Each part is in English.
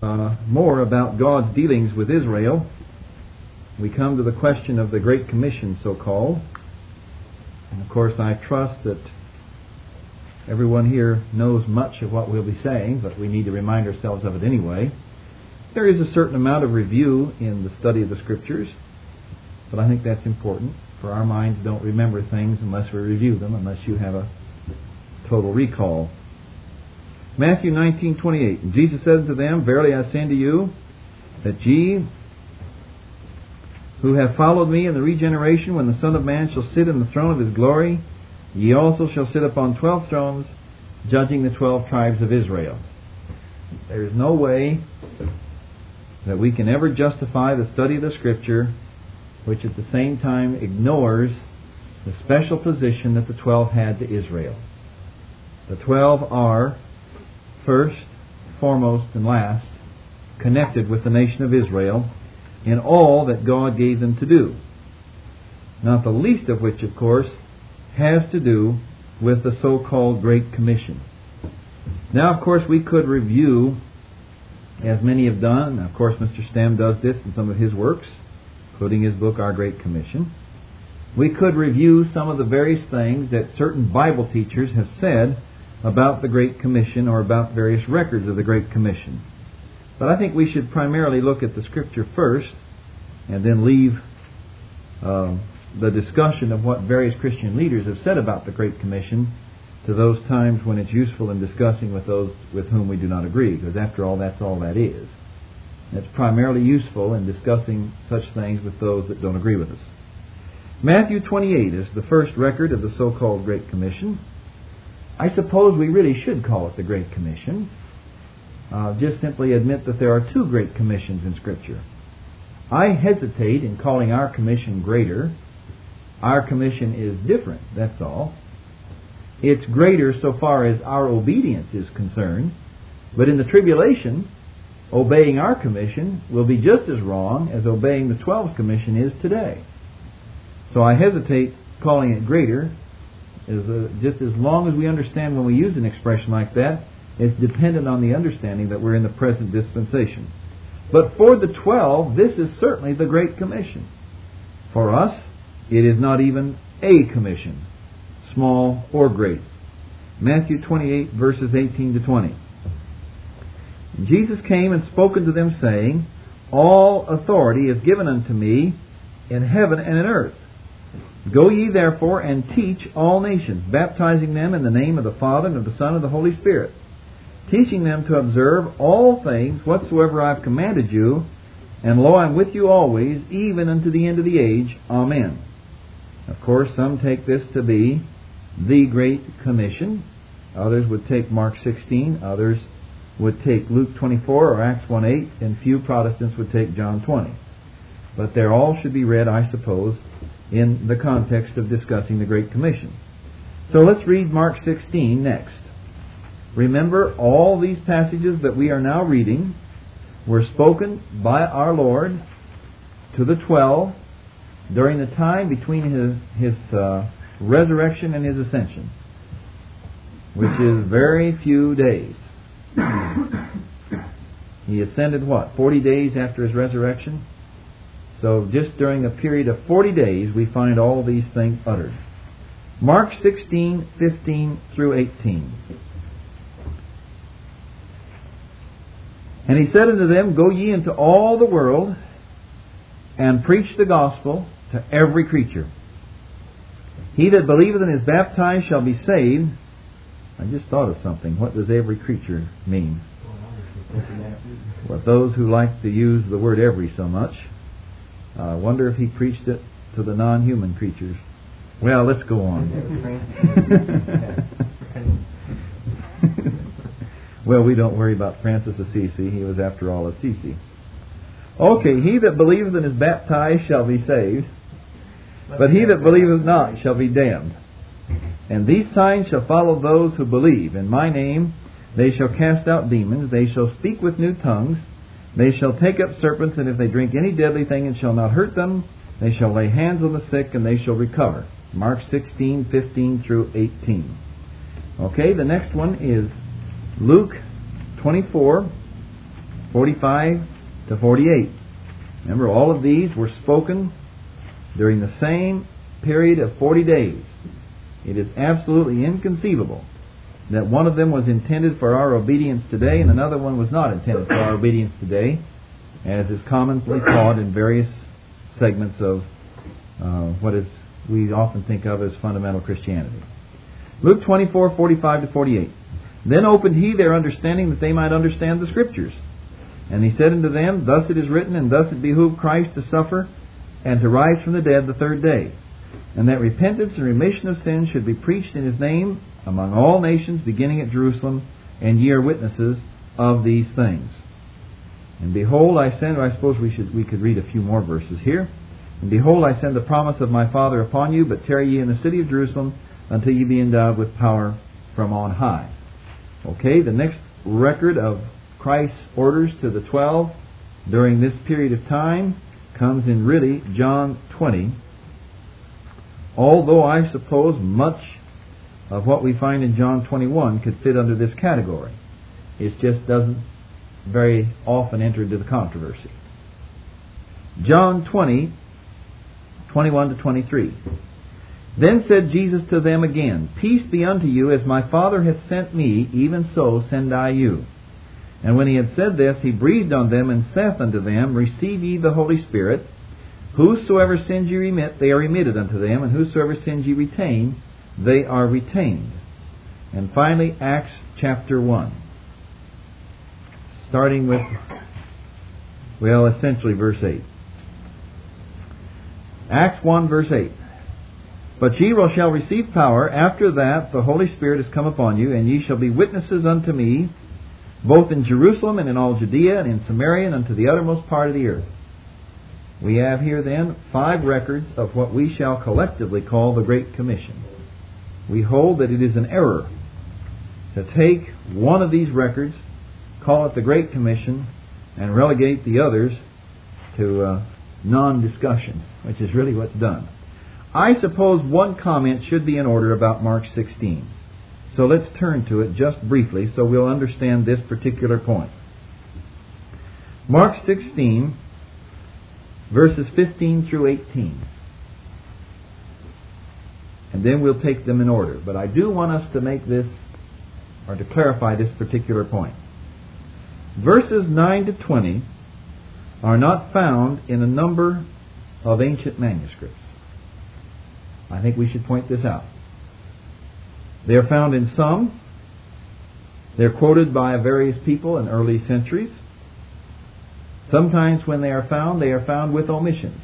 more about God's dealings with Israel, we come to the question of the Great Commission, so-called. And of course, I trust that everyone here knows much of what we'll be saying, but we need to remind ourselves of it anyway. There is a certain amount of review in the study of the Scriptures, but I think that's important, for our minds don't remember things unless we review them, unless you have a total recall. Matthew 19:28. And Jesus said unto them, Verily I say unto you, that ye who have followed me in the regeneration, when the Son of Man shall sit in the throne of his glory, ye also shall sit upon 12 thrones, judging the 12 tribes of Israel. There is no way that we can ever justify the study of the Scripture which at the same time ignores the special position that the 12 had to Israel. The 12 are, first, foremost, and last, connected with the nation of Israel in all that God gave them to do. Not the least of which, of course, has to do with the so-called Great Commission. Now, of course, we could review, as many have done, of course Mr. Stem does this in some of his works, including his book, Our Great Commission. We could review some of the various things that certain Bible teachers have said about the Great Commission or about various records of the Great Commission. But I think we should primarily look at the Scripture first and then leave the discussion of what various Christian leaders have said about the Great Commission to those times when it's useful in discussing with those with whom we do not agree, because after all, that's all that is. It's primarily useful in discussing such things with those that don't agree with us. Matthew 28 is the first record of the so-called Great Commission. I suppose we really should call it the Great Commission. Just simply admit that there are two Great Commissions in Scripture. I hesitate in calling our commission greater. Our commission is different, that's all. It's greater so far as our obedience is concerned, but in the tribulation, obeying our commission will be just as wrong as obeying the 12's commission is today. So I hesitate calling it greater, just as long as we understand when we use an expression like that, it's dependent on the understanding that we're in the present dispensation. But for the 12, this is certainly the Great Commission. For us, it is not even a commission, small or great. Matthew 28, verses 18 to 20. And Jesus came and spoke unto them, saying, All authority is given unto me in heaven and in earth. Go ye therefore and teach all nations, baptizing them in the name of the Father and of the Son and of the Holy Spirit, teaching them to observe all things whatsoever I have commanded you, and lo, I am with you always, even unto the end of the age. Amen. Of course, some take this to be the Great Commission. Others would take Mark 16. Others would take Luke 24 or Acts 1:8, and few Protestants would take John 20. But they all should be read, I suppose, in the context of discussing the Great Commission. So let's read Mark 16 next. Remember, all these passages that we are now reading were spoken by our Lord to the 12 during the time between his resurrection and his ascension, which is very few days. He ascended, 40 days after his resurrection? So just during a period of 40 days, we find all these things uttered. Mark 16, 15 through 18. And he said unto them, Go ye into all the world, and preach the gospel to every creature. He that believeth and is baptized shall be saved. I just thought of something. What does every creature mean? Well, those who like to use the word every so much, I wonder if he preached it to the non-human creatures. Well, let's go on. Well, we don't worry about Francis Assisi. He was, after all, Assisi. Okay, he that believeth and is baptized shall be saved, but he that believeth not shall be damned. And these signs shall follow those who believe. In my name they shall cast out demons. They shall speak with new tongues. They shall take up serpents, and if they drink any deadly thing, it shall not hurt them. They shall lay hands on the sick, and they shall recover. Mark 16, 15 through 18. Okay, the next one is Luke 24, 45 to 48. Remember, all of these were spoken during the same period of 40 days. It is absolutely inconceivable that one of them was intended for our obedience today and another one was not intended for our obedience today, as is commonly taught in various segments of we often think of as fundamental Christianity. Luke 24, 45 to 48. Then opened he their understanding that they might understand the Scriptures. And he said unto them, Thus it is written, and thus it behooved Christ to suffer and to rise from the dead the third day, and that repentance and remission of sins should be preached in his name among all nations, beginning at Jerusalem, and ye are witnesses of these things. And behold, I send, or I suppose we could read a few more verses here. And behold, I send the promise of my Father upon you, but tarry ye in the city of Jerusalem until ye be endowed with power from on high. Okay, the next record of Christ's orders to the 12 during this period of time comes in really John 20. Although I suppose much of what we find in John 21 could fit under this category. It just doesn't very often enter into the controversy. John 20, 21 to 23. Then said Jesus to them again, Peace be unto you, as my Father hath sent me, even so send I you. And when he had said this, he breathed on them, and saith unto them, Receive ye the Holy Spirit. Whosoever sins ye remit, they are remitted unto them, and whosoever sins ye retain, they are retained. And finally, Acts chapter 1. Starting with, essentially verse 8. Acts 1 verse 8. But ye shall receive power, after that the Holy Spirit is come upon you, and ye shall be witnesses unto me, both in Jerusalem and in all Judea and in Samaria and unto the uttermost part of the earth. We have here then 5 records of what we shall collectively call the Great Commission. We hold that it is an error to take one of these records, call it the Great Commission, and relegate the others to non-discussion, which is really what's done. I suppose one comment should be in order about Mark 16. So let's turn to it just briefly so we'll understand this particular point. Mark 16, verses 15 through 18. And then we'll take them in order. But I do want us to make this, or to clarify this particular point. Verses 9 to 20 are not found in a number of ancient manuscripts. I think we should point this out. They are found in some. They're quoted by various people in early centuries. Sometimes when they are found with omissions.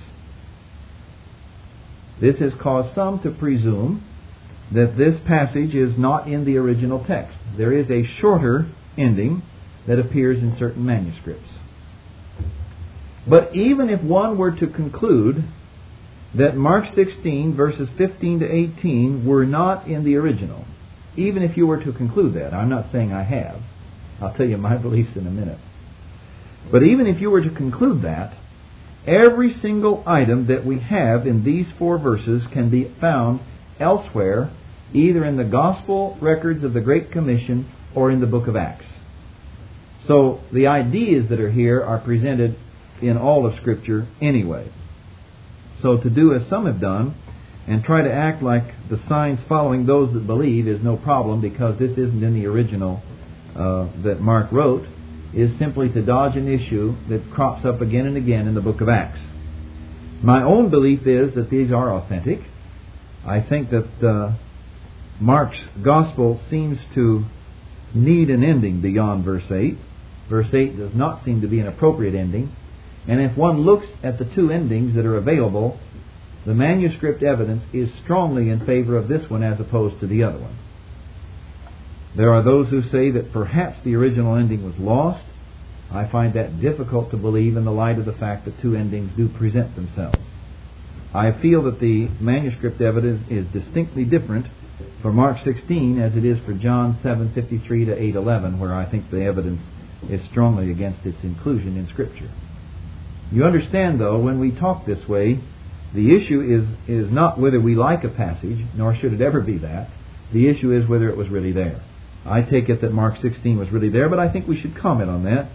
This has caused some to presume that this passage is not in the original text. There is a shorter ending that appears in certain manuscripts. But even if one were to conclude that Mark 16 verses 15 to 18 were not in the original, even if you were to conclude that, I'm not saying I have. I'll tell you my beliefs in a minute. But even if you were to conclude that, every single item that we have in these 4 verses can be found elsewhere, either in the Gospel records of the Great Commission or in the book of Acts. So the ideas that are here are presented in all of Scripture anyway. So to do as some have done and try to act like the signs following those that believe is no problem because this isn't in the original that Mark wrote, is simply to dodge an issue that crops up again and again in the book of Acts. My own belief is that these are authentic. I think that Mark's Gospel seems to need an ending beyond verse 8. Verse 8 does not seem to be an appropriate ending. And if one looks at the 2 endings that are available, the manuscript evidence is strongly in favor of this one as opposed to the other one. There are those who say that perhaps the original ending was lost. I find that difficult to believe in the light of the fact that 2 endings do present themselves. I feel that the manuscript evidence is distinctly different for Mark 16 as it is for John 7:53 to 8:11, where I think the evidence is strongly against its inclusion in Scripture. You understand, though, when we talk this way, the issue is not whether we like a passage, nor should it ever be that. The issue is whether it was really there. I take it that Mark 16 was really there, but I think we should comment on that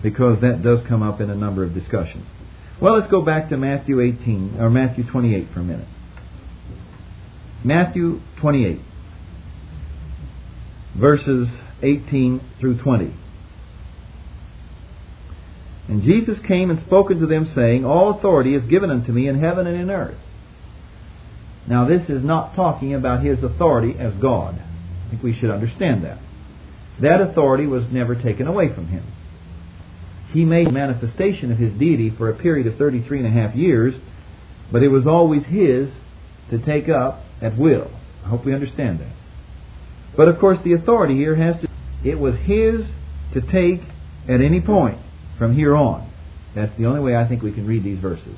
because that does come up in a number of discussions. Well, let's go back to Matthew 28 for a minute. Matthew 28, verses 18 through 20. And Jesus came and spoke unto them, saying, All authority is given unto me in heaven and in earth. Now, this is not talking about His authority as God. I think we should understand that. That authority was never taken away from Him. He made a manifestation of His deity for a period of 33.5 years, but it was always His to take up at will. I hope we understand that. But of course the authority here it was His to take at any point from here on. That's the only way I think we can read these verses.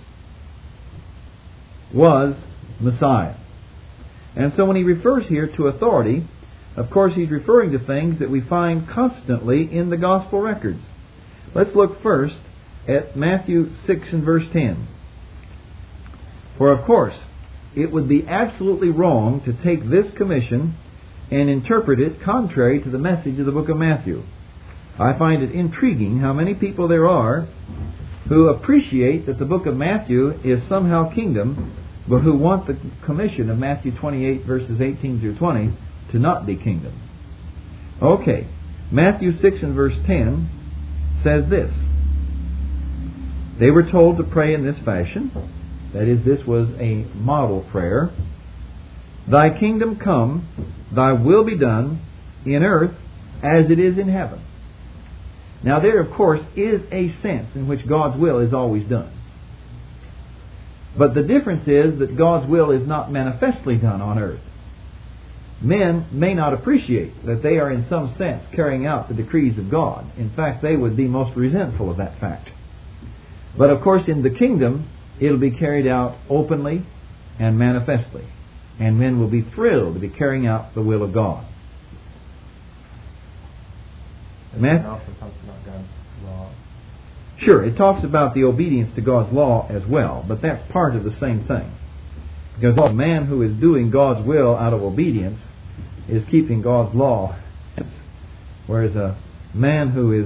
Was Messiah. And so when he refers here to authority, of course he's referring to things that we find constantly in the gospel records. Let's look first at Matthew 6 and verse 10. For of course, it would be absolutely wrong to take this commission and interpret it contrary to the message of the book of Matthew. I find it intriguing how many people there are who appreciate that the book of Matthew is somehow kingdom, but who want the commission of Matthew 28 verses 18 through 20 to not be kingdom. Okay, Matthew 6 and verse 10 says this. They were told to pray in this fashion. That is, this was a model prayer. Thy kingdom come, thy will be done in earth as it is in heaven. Now there, of course, is a sense in which God's will is always done. But the difference is that God's will is not manifestly done on earth. Men may not appreciate that they are in some sense carrying out the decrees of God. In fact, they would be most resentful of that fact. But of course, in the kingdom, it'll be carried out openly and manifestly. And men will be thrilled to be carrying out the will of God. It also talks about God's law. Sure, it talks about the obedience to God's law as well, but that's part of the same thing. Because a man who is doing God's will out of obedience is keeping God's law, whereas a man who is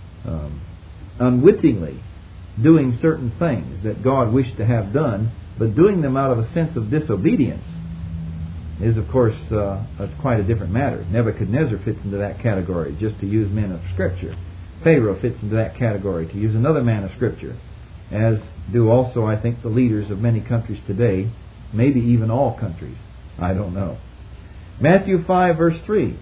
unwittingly doing certain things that God wished to have done, but doing them out of a sense of disobedience, is of course quite a different matter. Nebuchadnezzar fits into that category, just to use men of Scripture. Pharaoh fits into that category, to use another man of Scripture, as do also, I think, the leaders of many countries today, maybe even all countries. I don't know. Matthew 5 verse 3.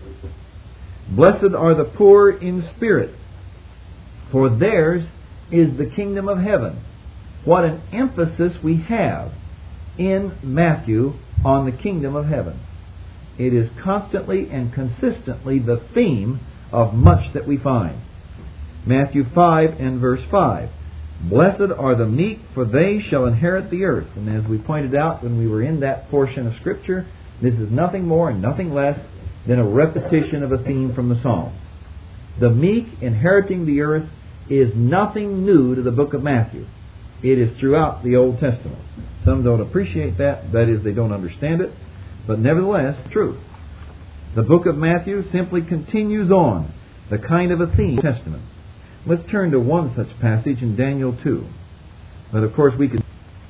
Blessed are the poor in spirit, for theirs is the kingdom of heaven. What an emphasis we have in Matthew on the kingdom of heaven. It is constantly and consistently the theme of much that we find. Matthew 5 and verse 5. Blessed are the meek, for they shall inherit the earth. And as we pointed out when we were in that portion of Scripture, this is nothing more and nothing less than a repetition of a theme from the Psalms. The meek inheriting the earth is nothing new to the book of Matthew. It is throughout the Old Testament. Some don't appreciate that. That is, they don't understand it. But nevertheless, true. The book of Matthew simply continues on the kind of a theme of the Testament. Let's turn to one such passage in Daniel 2. But of course we could...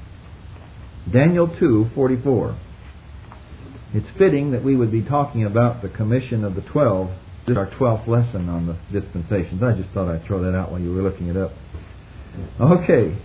Daniel 2:44. It's fitting that we would be talking about the commission of the 12. This is our 12th lesson on the dispensations. I just thought I'd throw that out while you were looking it up. Okay.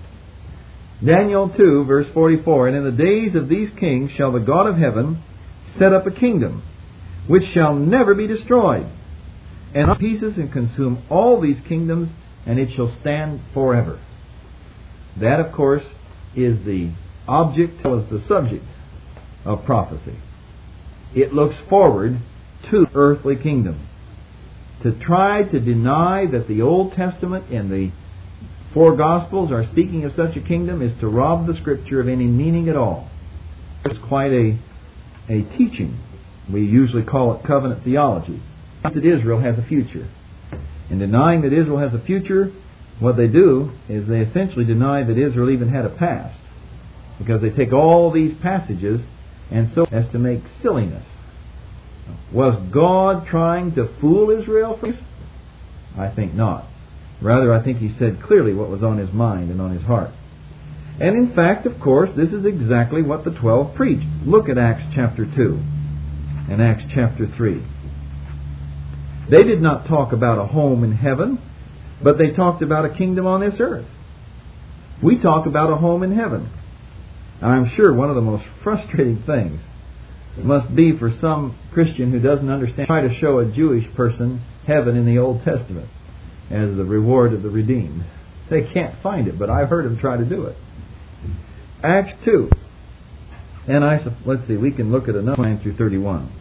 Daniel 2 verse 44. And in the days of these kings shall the God of heaven set up a kingdom, which shall never be destroyed, and cut pieces and consume all these kingdoms, and it shall stand forever. That, of course, is the object, or the subject of prophecy. It looks forward to the earthly kingdom. To try to deny that the Old Testament and the four Gospels are speaking of such a kingdom is to rob the Scripture of any meaning at all. It's quite a teaching. We usually call it covenant theology. That Israel has a future. In denying that Israel has a future, what they do is they essentially deny that Israel even had a past. Because they take all these passages and so as to make silliness. Was God trying to fool Israel? I think not. Rather, I think he said clearly what was on his mind and on his heart. And in fact, of course, this is exactly what the 12 preached. Look at Acts chapter 2 and Acts chapter 3. They did not talk about a home in heaven, but they talked about a kingdom on this earth. We talk about a home in heaven. And I'm sure one of the most frustrating things must be for some Christian who doesn't understand, try to show a Jewish person heaven in the Old Testament as the reward of the redeemed. They can't find it, but I've heard them try to do it. Acts 2. And let's see, we can look at another 9 through 31.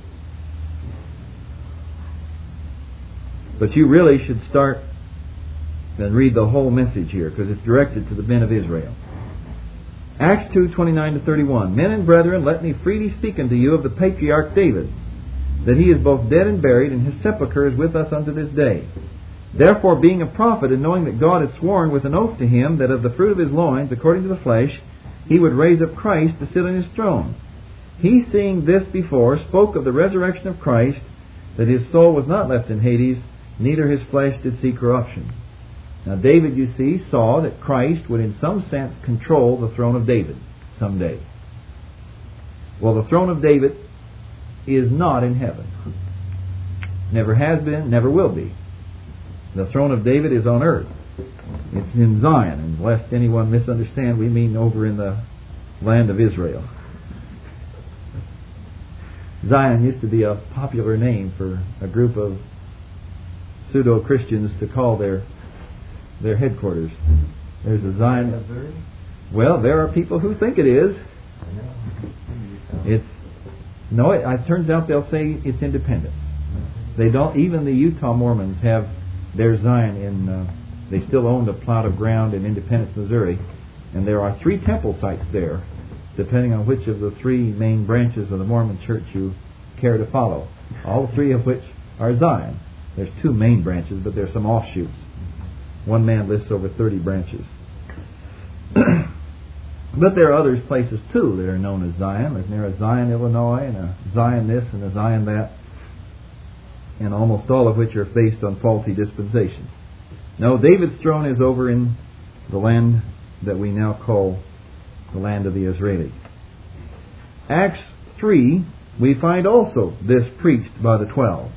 But you really should start and read the whole message here, because it's directed to the men of Israel. Acts 2, 29 to 31. Men and brethren, let me freely speak unto you of the patriarch David, that he is both dead and buried, and his sepulchre is with us unto this day. Therefore, being a prophet, and knowing that God had sworn with an oath to him, that of the fruit of his loins, according to the flesh, he would raise up Christ to sit on his throne. He, seeing this before, spoke of the resurrection of Christ, that his soul was not left in Hades, neither his flesh did see corruption. Now David, you see, saw that Christ would in some sense control the throne of David someday. Well, the throne of David is not in heaven. Never has been, never will be. The throne of David is on earth. It's in Zion, and lest anyone misunderstand, we mean over in the land of Israel. Zion used to be a popular name for a group of pseudo-Christians to call their headquarters. There's a Zion. Missouri? Well, there are people who think it is. It turns out they'll say it's independent. They don't. Even the Utah Mormons have their Zion in. They still own a plot of ground in Independence, Missouri, and there are 3 temple sites there, depending on which of the 3 main branches of the Mormon Church you care to follow. All 3 of which are Zion. There's 2 main branches, but there's some offshoots. One man lists over 30 branches. But there are other places too that are known as Zion. There's a Zion, Illinois, and a Zion this and a Zion that, and almost all of which are based on faulty dispensations. No, David's throne is over in the land that we now call the land of the Israelis. Acts 3, we find also this preached by the 12.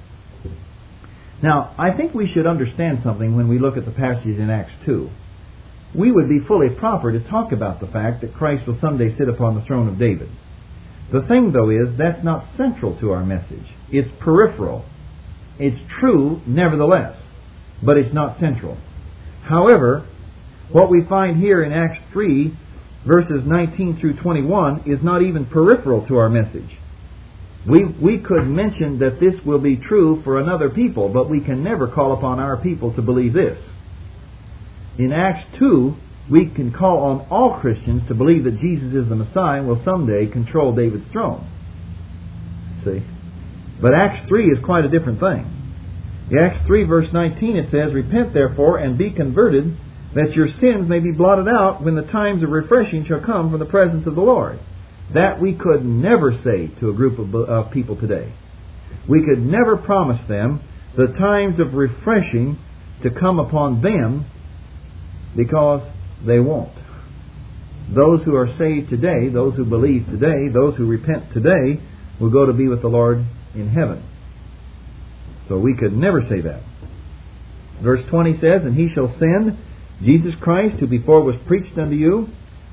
Now, I think we should understand something when we look at the passage in Acts 2. We would be fully proper to talk about the fact that Christ will someday sit upon the throne of David. The thing, though, is that's not central to our message. It's peripheral. It's true, nevertheless, but it's not central. However, what we find here in Acts 3, verses 19 through 21, is not even peripheral to our message. We could mention that this will be true for another people, but we can never call upon our people to believe this. In Acts 2, we can call on all Christians to believe that Jesus is the Messiah and will someday control David's throne. See? But Acts 3 is quite a different thing. In Acts 3 verse 19 it says, Repent therefore and be converted, that your sins may be blotted out when the times of refreshing shall come from the presence of the Lord. That we could never say to a group of people today. We could never promise them the times of refreshing to come upon them, because they won't. Those who are saved today, those who believe today, those who repent today, will go to be with the Lord in heaven. So we could never say that. Verse 20 says, And he shall send Jesus Christ, who before was preached unto you,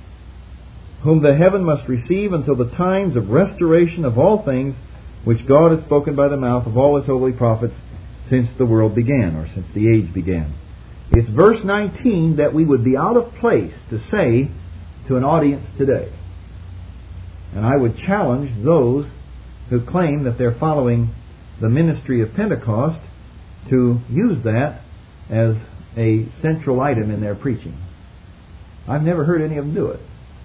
whom the heaven must receive until the times of restoration of all things, which God has spoken by the mouth of all his holy prophets since the world began, or since the age began. It's verse 19 that we would be out of place to say to an audience today. And I would challenge those who claim that they're following the ministry of Pentecost to use that as a central item in their preaching. I've never heard any of them do it.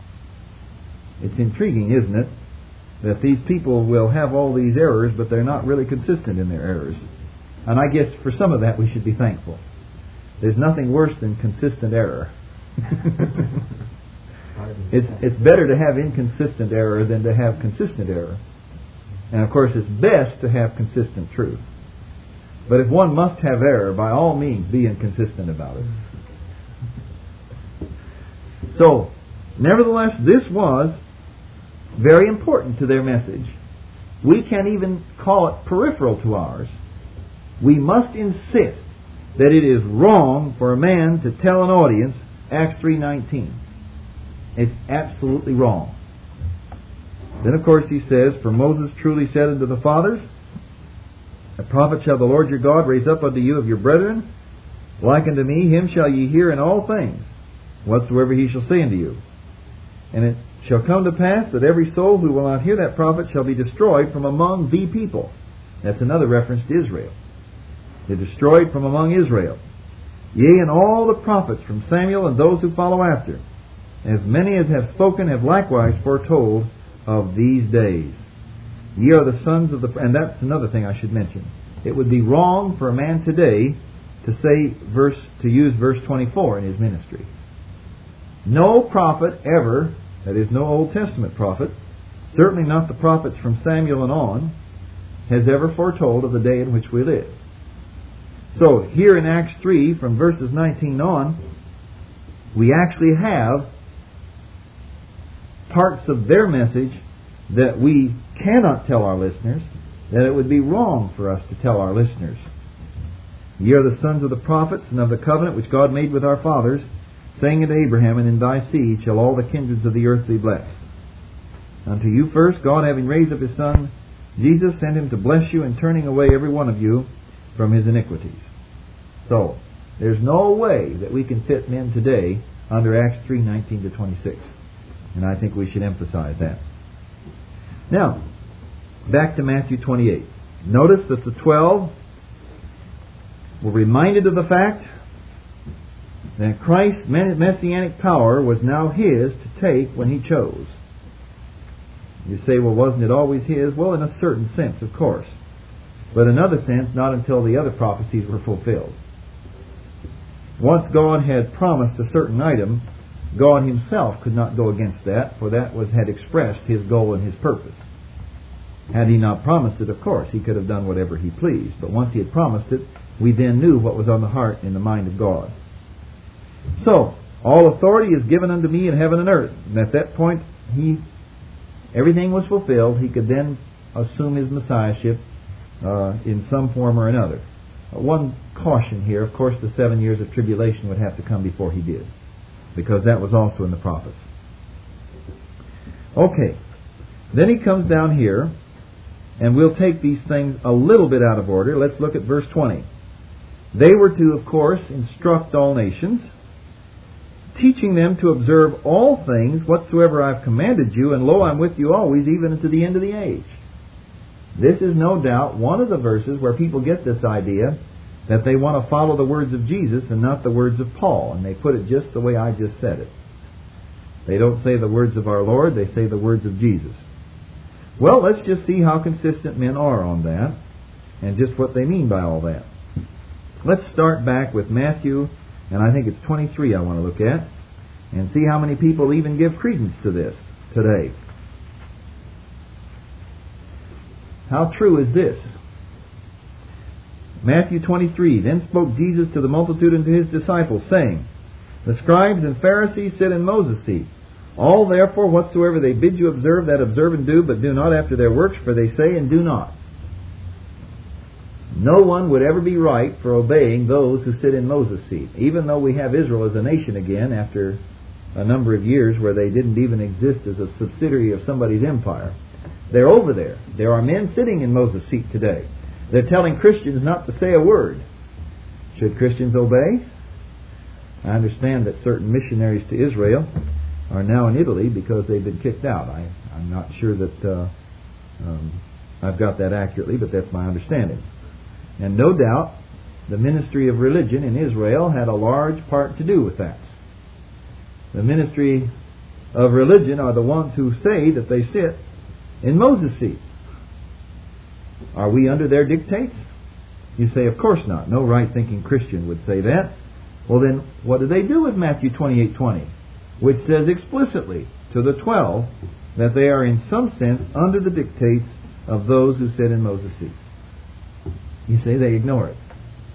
It's intriguing, isn't it, that these people will have all these errors, but they're not really consistent in their errors. And I guess for some of that we should be thankful. There's nothing worse than consistent error. It's better to have inconsistent error than to have consistent error. And of course it's best to have consistent truth. But if one must have error, by all means be inconsistent about it. So, nevertheless, this was very important to their message. We can't even call it peripheral to ours. We must insist that it is wrong for a man to tell an audience Acts 3:19. It's absolutely wrong. Then, of course, he says, "For Moses truly said unto the fathers, A prophet shall the Lord your God raise up unto you of your brethren, like unto me, him shall ye hear in all things, whatsoever he shall say unto you. And it shall come to pass that every soul who will not hear that prophet shall be destroyed from among the people." That's another reference to Israel. They're destroyed from among Israel. "Yea, and all the prophets from Samuel and those who follow after, as many as have spoken, have likewise foretold of these days. Ye are the sons of the..." And that's another thing I should mention. It would be wrong for a man today to use verse 24 in his ministry. No prophet ever, that is, no Old Testament prophet, certainly not the prophets from Samuel and on, has ever foretold of the day in which we live. So, here in Acts 3, from verses 19 on, we actually have parts of their message that we cannot tell our listeners, that it would be wrong for us to tell our listeners. "Ye are the sons of the prophets, and of the covenant which God made with our fathers, saying unto Abraham, And in thy seed shall all the kindreds of the earth be blessed. Unto you first, God, having raised up his Son, Jesus, sent him to bless you, in turning away every one of you from his iniquities." So, there's no way that we can fit men today under Acts 3:19 to 26. And I think we should emphasize that. Now, back to Matthew 28. Notice that the 12 were reminded of the fact that Christ's messianic power was now his to take when he chose. You say, well, wasn't it always his? Well, in a certain sense, of course. But in another sense, not until the other prophecies were fulfilled. Once God had promised a certain item, God himself could not go against that, for that had expressed his goal and his purpose. Had he not promised it, of course, he could have done whatever he pleased. But once he had promised it, we then knew what was on the heart and the mind of God. So, all authority is given unto me in heaven and earth. And at that point, everything was fulfilled. He could then assume his messiahship in some form or another. One caution here, of course, the 7 years of tribulation would have to come before he did, because that was also in the prophets. Okay, then he comes down here, and we'll take these things a little bit out of order. Let's look at verse 20. "They were to, of course, instruct all nations, teaching them to observe all things whatsoever I have commanded you, and lo, I'm with you always, even unto the end of the age." This is no doubt one of the verses where people get this idea that they want to follow the words of Jesus and not the words of Paul, and they put it just the way I just said it. They don't say the words of our Lord, they say the words of Jesus. Well, let's just see how consistent men are on that, and just what they mean by all that. Let's start back with Matthew, and I think it's 23 I want to look at, and see how many people even give credence to this today. How true is this? Matthew 23, "Then spoke Jesus to the multitude and to his disciples, saying, The scribes and Pharisees sit in Moses' seat. All therefore whatsoever they bid you observe, that observe and do, but do not after their works, for they say and do not." No one would ever be right for obeying those who sit in Moses' seat, even though we have Israel as a nation again after a number of years where they didn't even exist as a subsidiary of somebody's empire. They're over there. There are men sitting in Moses' seat today. They're telling Christians not to say a word. Should Christians obey? I understand that certain missionaries to Israel are now in Italy because they've been kicked out. I'm not sure that I've got that accurately, but that's my understanding. And no doubt the ministry of religion in Israel had a large part to do with that. The ministry of religion are the ones who say that they sit in Moses' seat. Are we under their dictates? You say, of course not. No right-thinking Christian would say that. Well then, what do they do with Matthew 28:20, which says explicitly to the 12 that they are in some sense under the dictates of those who sit in Moses' seat? You see, they ignore it.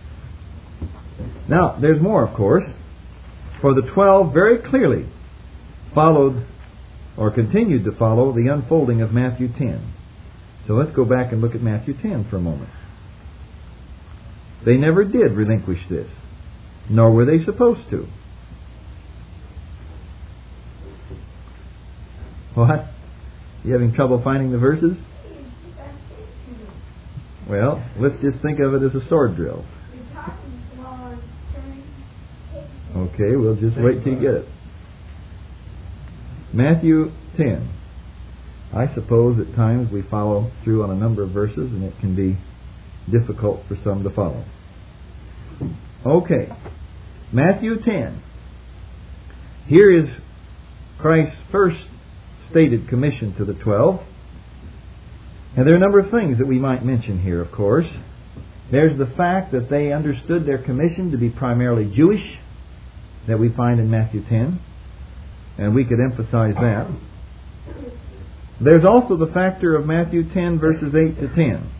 Now, there's more, of course. For the 12 very clearly followed or continued to follow the unfolding of Matthew 10. So let's go back and look at Matthew 10 for a moment. They never did relinquish this, nor were they supposed to. What? You having trouble finding the verses? Well, let's just think of it as a sword drill. Okay, we'll just wait till you get it. Matthew 10. I suppose at times we follow through on a number of verses and it can be difficult for some to follow. Okay, Matthew 10. Here is Christ's first stated commission to the 12. And there are a number of things that we might mention here, of course. There's the fact that they understood their commission to be primarily Jewish, that we find in Matthew 10, and we could emphasize that. There's also the factor of Matthew 10, verses 8 to 10.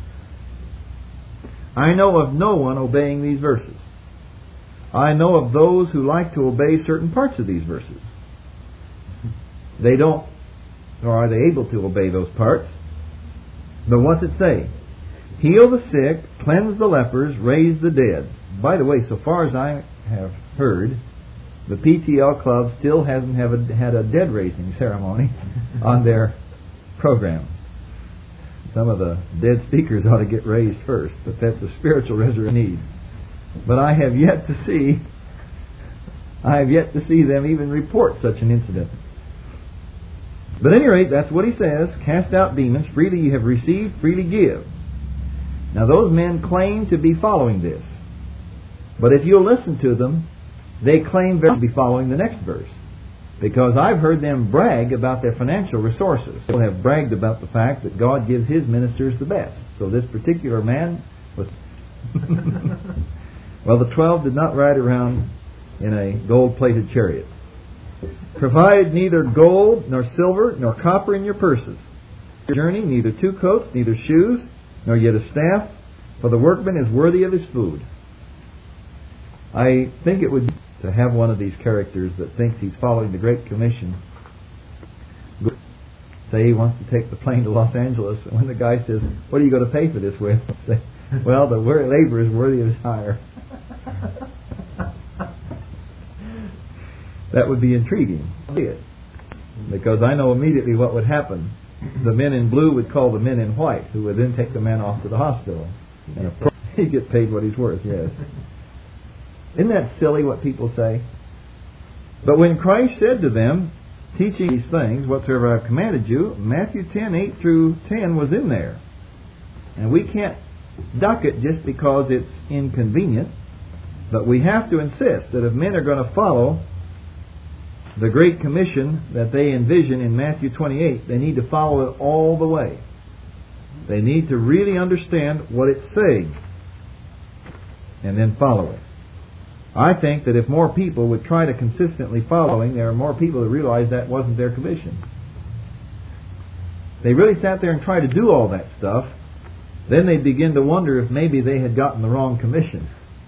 I know of no one obeying these verses. I know of those who like to obey certain parts of these verses. They don't, nor are they able to obey those parts. But what's it say? Heal the sick, cleanse the lepers, raise the dead. By the way, so far as I have heard, the PTL Club still hasn't had a dead raising ceremony on their program. Some of the dead speakers ought to get raised first, but that's a spiritual resurrection need. But I have yet to see them even report such an incident. But at any rate, that's what he says. Cast out demons. Freely you have received, freely give. Now those men claim to be following this. But if you'll listen to them, they claim to be following the next verse. Because I've heard them brag about their financial resources. They have bragged about the fact that God gives His ministers the best. So this particular man was... Well, the 12 did not ride around in a gold-plated chariot. Provide neither gold, nor silver, nor copper in your purses. Journey, neither 2 coats, neither shoes, nor yet a staff, for the workman is worthy of his food. I think it would be to have one of these characters that thinks he's following the Great Commission. Say he wants to take the plane to Los Angeles, and when the guy says, what are you going to pay for this with? Say, well, the labor is worthy of his hire. That would be intriguing. Because I know immediately what would happen. The men in blue would call the men in white, who would then take the man off to the hospital. And of course, he'd get paid what he's worth, yes. Isn't that silly what people say? But when Christ said to them, teaching these things, whatsoever I have commanded you, Matthew 10, 8 through 10 was in there. And we can't duck it just because it's inconvenient. But we have to insist that if men are going to follow the Great Commission that they envision in Matthew 28, they need to follow it all the way. They need to really understand what it's saying and then follow it. I think that if more people would try to consistently following, there are more people that realize that wasn't their commission. They really sat there and tried to do all that stuff, then they'd begin to wonder if maybe they had gotten the wrong commission.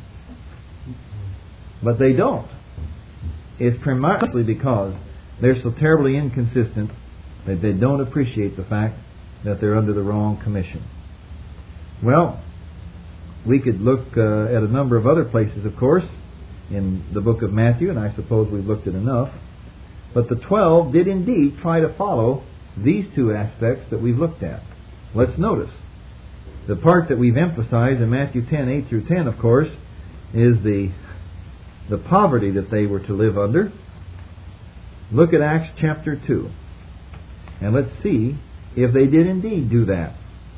But they don't. It's primarily because they're so terribly inconsistent that they don't appreciate the fact that they're under the wrong commission. Well, we could look at a number of other places, of course, in the book of Matthew, and I suppose we've looked at enough. But the 12 did indeed try to follow these two aspects that we've looked at. Let's notice. The part that we've emphasized in Matthew 10, 8 through 10, of course, is the poverty that they were to live under. Look at Acts chapter 2. And let's see if they did indeed do that.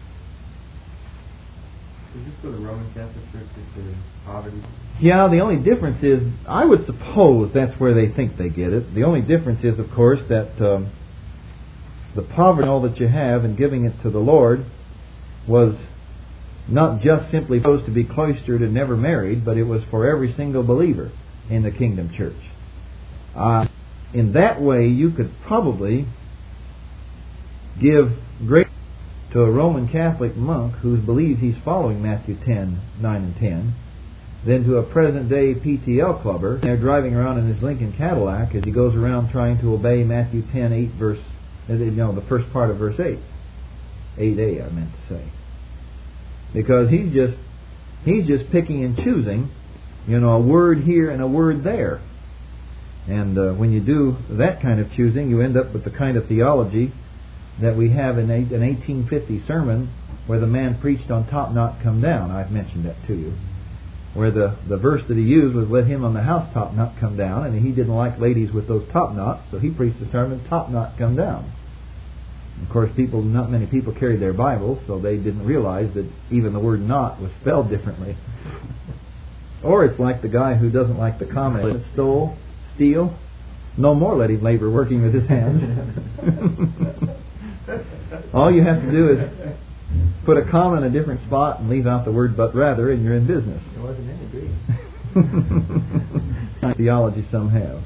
Is this for the Roman Catholic Church, the poverty? Yeah, the only difference is, I would suppose that's where they think they get it. The only difference is, of course, that the poverty and all that you have and giving it to the Lord was not just simply supposed to be cloistered and never married, but it was for every single believer in the Kingdom Church. In that way, you could probably give great to a Roman Catholic monk who believes he's following Matthew 10, 9 and 10, than to a present-day PTL clubber. They're driving around in his Lincoln Cadillac as he goes around trying to obey Matthew 10, 8, the first part of verse 8. 8a, I meant to say. Because he's just picking and choosing, a word here and a word there. And when you do that kind of choosing, you end up with the kind of theology that we have in an 1850 sermon where the man preached on top knot come down. I've mentioned that to you. Where the verse that he used was let him on the housetop not come down, and he didn't like ladies with those top knots, so he preached the sermon top knot come down. Of course, not many people carried their Bibles, so they didn't realize that even the word knot was spelled differently. Or it's like the guy who doesn't like the comment, steal, no more let him labor working with his hands. All you have to do is put a comma in a different spot and leave out the word but rather, and you're in business. There wasn't any Greek. Theology some have.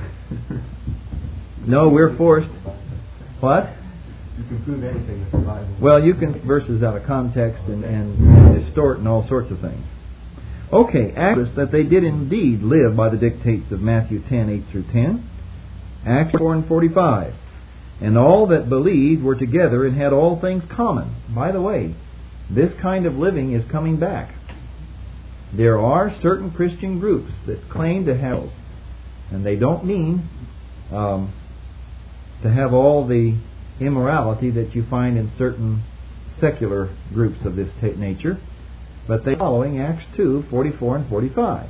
No, we're forced. What? You can prove anything with the Bible. Well, you can verses out of context and distort and all sorts of things. Okay, Acts that they did indeed live by the dictates of Matthew 10, 8 through 10. Acts 4 and 45. And all that believed were together and had all things common. By the way, this kind of living is coming back. There are certain Christian groups that claim to have, and they don't mean to have all the immorality that you find in certain secular groups of this nature, but they are following Acts 2, 44 and 45.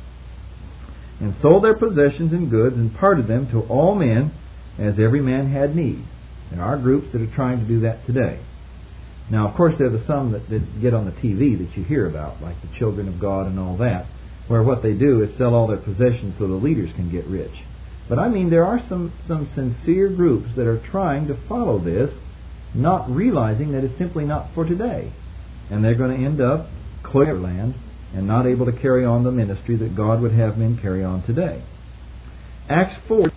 And sold their possessions and goods and parted them to all men as every man had need. There are groups that are trying to do that today. Now, of course, there are some that get on the TV that you hear about, like the Children of God and all that, where what they do is sell all their possessions so the leaders can get rich. But I mean, there are some sincere groups that are trying to follow this, not realizing that it's simply not for today. And they're going to end up clear land and not able to carry on the ministry that God would have men carry on today. Acts 4.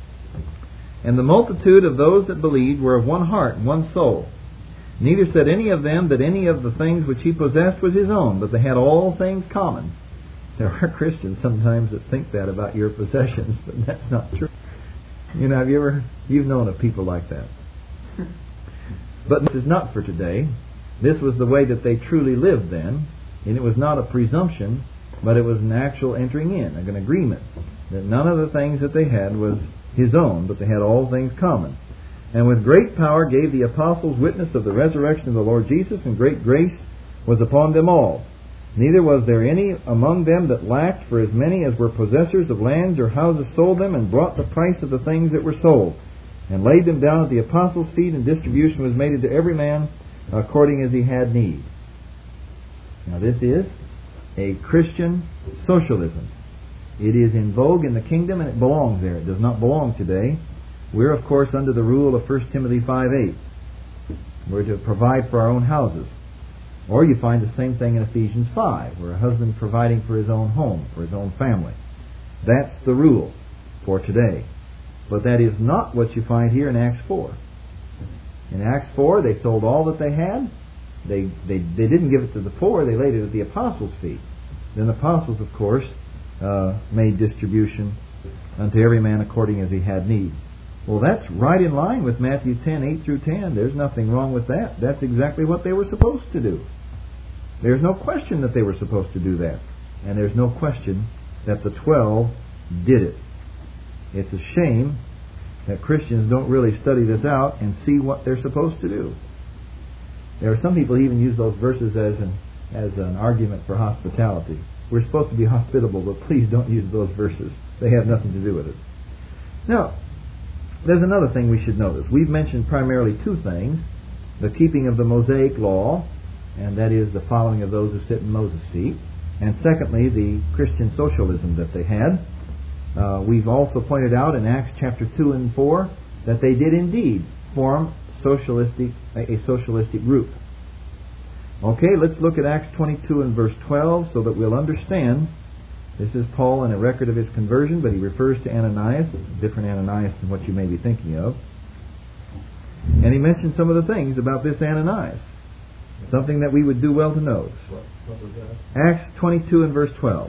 And the multitude of those that believed were of one heart and one soul. Neither said any of them that any of the things which he possessed was his own, but they had all things common. There are Christians sometimes that think that about your possessions, but that's not true. You've known of people like that. But this is not for today. This was the way that they truly lived then, and it was not a presumption, but it was an actual entering in, an agreement, that none of the things that they had was his own, but they had all things common. And with great power gave the apostles witness of the resurrection of the Lord Jesus, and great grace was upon them all. Neither was there any among them that lacked, for as many as were possessors of lands or houses sold them, and brought the price of the things that were sold, and laid them down at the apostles' feet, and distribution was made unto every man according as he had need. Now this is a Christian socialism. It is in vogue in the kingdom, and it belongs there. It does not belong today. We're, of course, under the rule of 1 Timothy 5:8. We're to provide for our own houses. Or you find the same thing in Ephesians 5, where a husband providing for his own home, for his own family. That's the rule for today. But that is not what you find here in Acts 4. In Acts 4, they sold all that they had. They didn't give it to the poor. They laid it at the apostles' feet. Then the apostles, of course, made distribution unto every man according as he had need. Well, that's right in line with Matthew 10, 8 through 10. There's nothing wrong with that. That's exactly what they were supposed to do. There's no question that they were supposed to do that. And there's no question that the 12 did it. It's a shame that Christians don't really study this out and see what they're supposed to do. There are some people who even use those verses as an argument for hospitality. We're supposed to be hospitable, but please don't use those verses. They have nothing to do with it. Now, there's another thing we should notice. We've mentioned primarily two things. The keeping of the Mosaic law, and that is the following of those who sit in Moses' seat. And secondly, the Christian socialism that they had. We've also pointed out in Acts chapter 2 and 4 that they did indeed form a socialistic group. Okay, let's look at Acts 22 and verse 12 so that we'll understand. This is Paul in a record of his conversion, but he refers to Ananias, a different Ananias than what you may be thinking of. And he mentioned some of the things about this Ananias. Something that we would do well to know. What was that? Acts 22 and verse 12.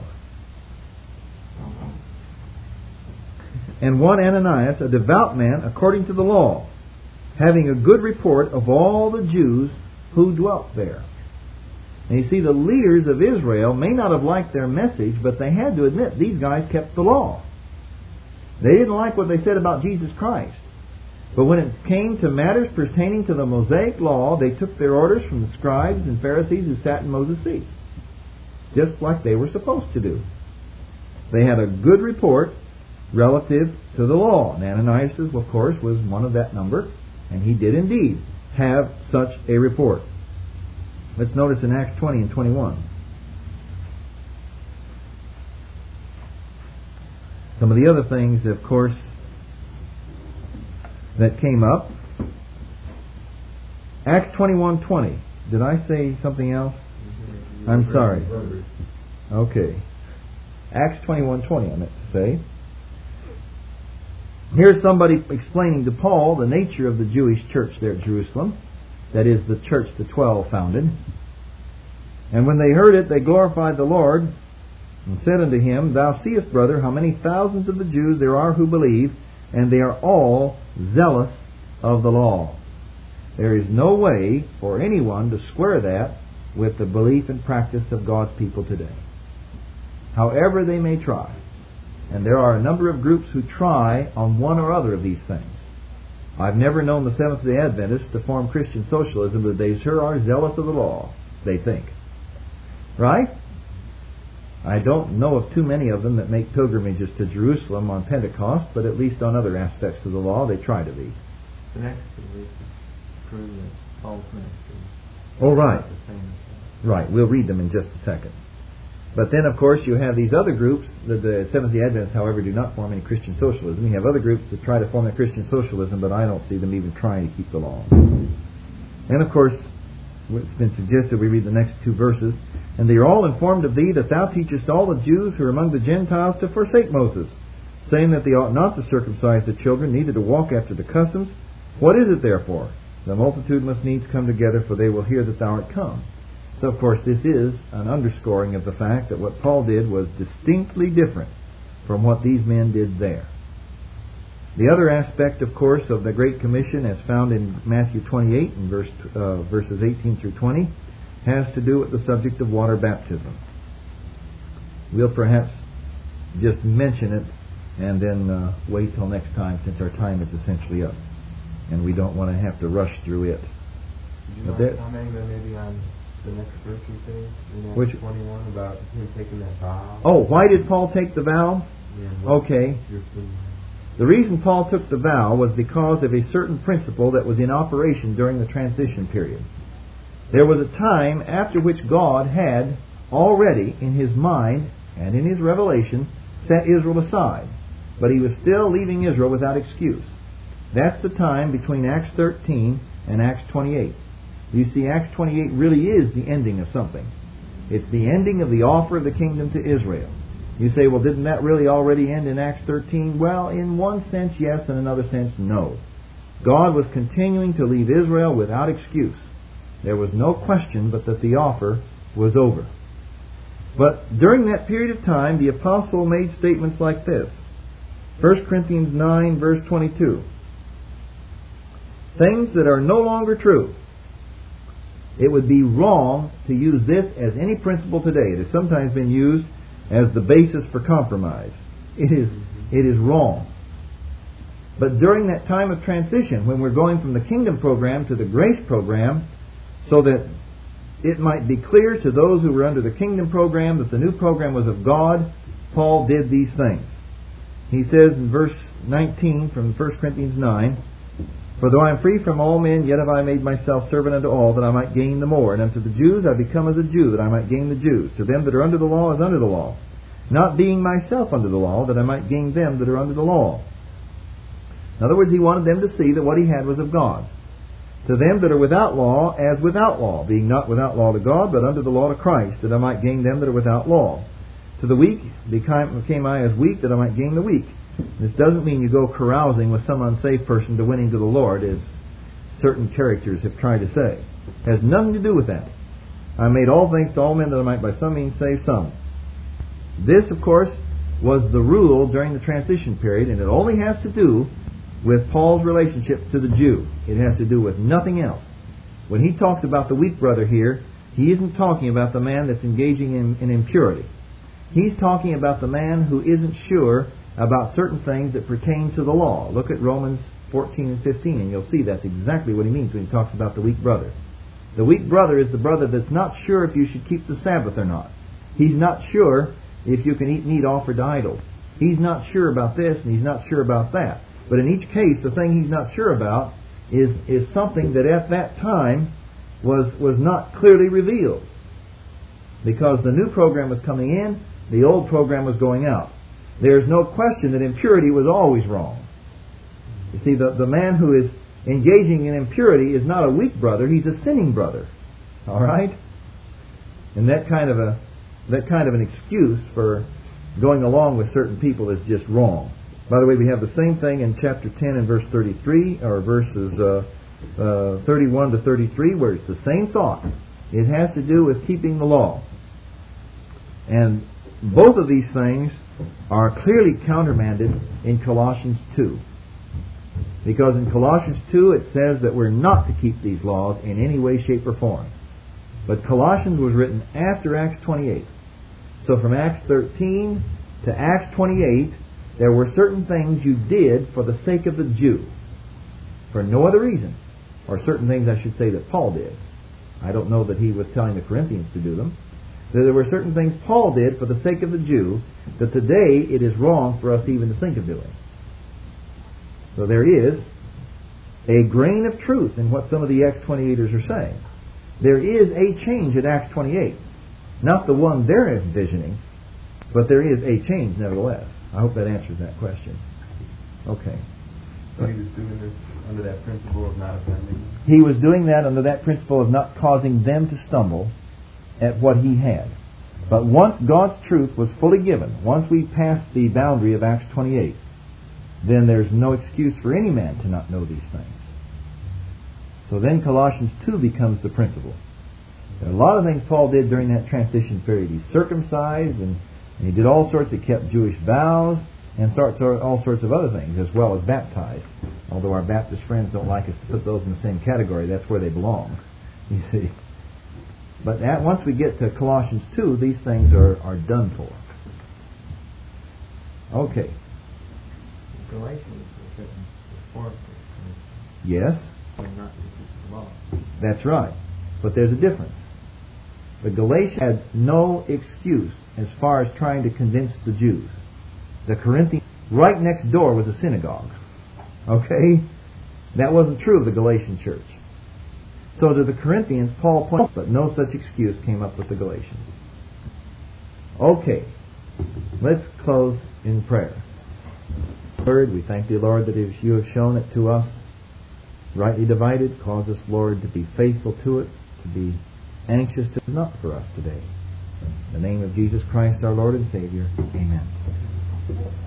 And one Ananias, a devout man according to the law, having a good report of all the Jews who dwelt there. And you see, the leaders of Israel may not have liked their message, but they had to admit these guys kept the law. They didn't like what they said about Jesus Christ. But when it came to matters pertaining to the Mosaic law, they took their orders from the scribes and Pharisees who sat in Moses' seat, just like they were supposed to do. They had a good report relative to the law. And Ananias, of course, was one of that number, and he did indeed have such a report. Let's notice in Acts 20 and 21. Some of the other things, of course, that came up. Acts 21:20. Did I say something else? I'm sorry. Okay. Acts 21:20, I meant to say. Here's somebody explaining to Paul the nature of the Jewish church there at Jerusalem. That is, the church the 12 founded. And when they heard it, they glorified the Lord and said unto him, Thou seest, brother, how many thousands of the Jews there are who believe, and they are all zealous of the law. There is no way for anyone to square that with the belief and practice of God's people today, however they may try. And there are a number of groups who try on one or other of these things. I've never known the Seventh-day Adventists to form Christian socialism, but they sure are zealous of the law, they think. Right? I don't know of too many of them that make pilgrimages to Jerusalem on Pentecost, but at least on other aspects of the law they try to be. The next is prove that Paul's ministry. Oh, right. The same as Right. We'll read them in just a second. But then, of course, you have these other groups. The Seventh-day Adventists, however, do not form any Christian socialism. You have other groups that try to form a Christian socialism, but I don't see them even trying to keep the law. And, of course, it's been suggested we read the next two verses. And they are all informed of thee that thou teachest all the Jews who are among the Gentiles to forsake Moses, saying that they ought not to circumcise the children, neither to walk after the customs. What is it therefore? The multitude must needs come together, for they will hear that thou art come. So, of course, this is an underscoring of the fact that what Paul did was distinctly different from what these men did there. The other aspect, of course, of the Great Commission, as found in Matthew 28 and verses 18 through 20, has to do with the subject of water baptism. We'll perhaps just mention it and then wait till next time, since our time is essentially up, and we don't want to have to rush through it. Would you mind commenting maybe on the next verse you say in Acts 21 about him taking that vow? Oh, why did Paul take the vow? Yeah, okay. The reason Paul took the vow was because of a certain principle that was in operation during the transition period. There was a time after which God had already, in His mind and in His revelation, set Israel aside. But He was still leaving Israel without excuse. That's the time between Acts 13 and Acts 28. You see, Acts 28 really is the ending of something. It's the ending of the offer of the kingdom to Israel. You say, well, didn't that really already end in Acts 13? Well, in one sense, yes. In another sense, no. God was continuing to leave Israel without excuse. There was no question but that the offer was over. But during that period of time, the apostle made statements like this. 1 Corinthians 9, verse 22. Things that are no longer true. It would be wrong to use this as any principle today. It has sometimes been used as the basis for compromise. It is wrong. But during that time of transition, when we're going from the kingdom program to the grace program, so that it might be clear to those who were under the kingdom program that the new program was of God, Paul did these things. He says in verse 19 from 1 Corinthians 9, For though I am free from all men, yet have I made myself servant unto all, that I might gain the more. And unto the Jews I become as a Jew, that I might gain the Jews. To them that are under the law as under the law, not being myself under the law, that I might gain them that are under the law. In other words, he wanted them to see that what he had was of God. To them that are without law, as without law, being not without law to God, but under the law to Christ, that I might gain them that are without law. To the weak became I as weak, that I might gain the weak. This doesn't mean you go carousing with some unsafe person to win him to the Lord, as certain characters have tried to say. It has nothing to do with that. I made all things to all men that I might by some means save some. This, of course, was the rule during the transition period, and it only has to do with Paul's relationship to the Jew. It has to do with nothing else. When he talks about the weak brother here, he isn't talking about the man that's engaging in impurity. He's talking about the man who isn't sure about certain things that pertain to the law. Look at Romans 14 and 15, and you'll see that's exactly what he means when he talks about the weak brother. The weak brother is the brother that's not sure if you should keep the Sabbath or not. He's not sure if you can eat meat offered to idols. He's not sure about this, and he's not sure about that. But in each case, the thing he's not sure about is something that at that time was not clearly revealed. Because the new program was coming in, the old program was going out. There's no question that impurity was always wrong. You see, the man who is engaging in impurity is not a weak brother, he's a sinning brother. All right? And that kind of an excuse for going along with certain people is just wrong. By the way, we have the same thing in chapter 10 and verse 33, or verses 31 to 33, where it's the same thought. It has to do with keeping the law. And both of these things are clearly countermanded in Colossians 2. Because in Colossians 2 it says that we're not to keep these laws in any way, shape, or form. But Colossians was written after Acts 28. So from Acts 13 to Acts 28, there were certain things you did for the sake of the Jew, for no other reason. Or certain things, I should say, that Paul did. I don't know that he was telling the Corinthians to do them. There were certain things Paul did for the sake of the Jew that today it is wrong for us even to think of doing. So there is a grain of truth in what some of the Acts 28ers are saying. There is a change in Acts 28. Not the one they're envisioning, but there is a change nevertheless. I hope that answers that question. Okay. So he was doing this under that principle of not offending? He was doing that under that principle of not causing them to stumble at what he had. But once God's truth was fully given, once we passed the boundary of Acts 28, then there's no excuse for any man to not know these things. So then Colossians 2 becomes the principle. There are a lot of things Paul did during that transition period. He circumcised and he did all sorts. He kept Jewish vows and all sorts of other things, as well as baptized. Although our Baptist friends don't like us to put those in the same category, that's where they belong. You see. But once we get to Colossians 2, these things are done for. Okay. Galatians was written before. Yes. Not to keep the law. That's right. But there's a difference. The Galatians had no excuse as far as trying to convince the Jews. The Corinthians, right next door was a synagogue. Okay? That wasn't true of the Galatian church. So to the Corinthians, Paul pointed, but no such excuse came up with the Galatians. Okay. Let's close in prayer. Third, we thank thee, Lord, that as you have shown it to us, rightly divided, cause us, Lord, to be faithful to it, to be anxious to not for us today. In the name of Jesus Christ, our Lord and Savior. Amen.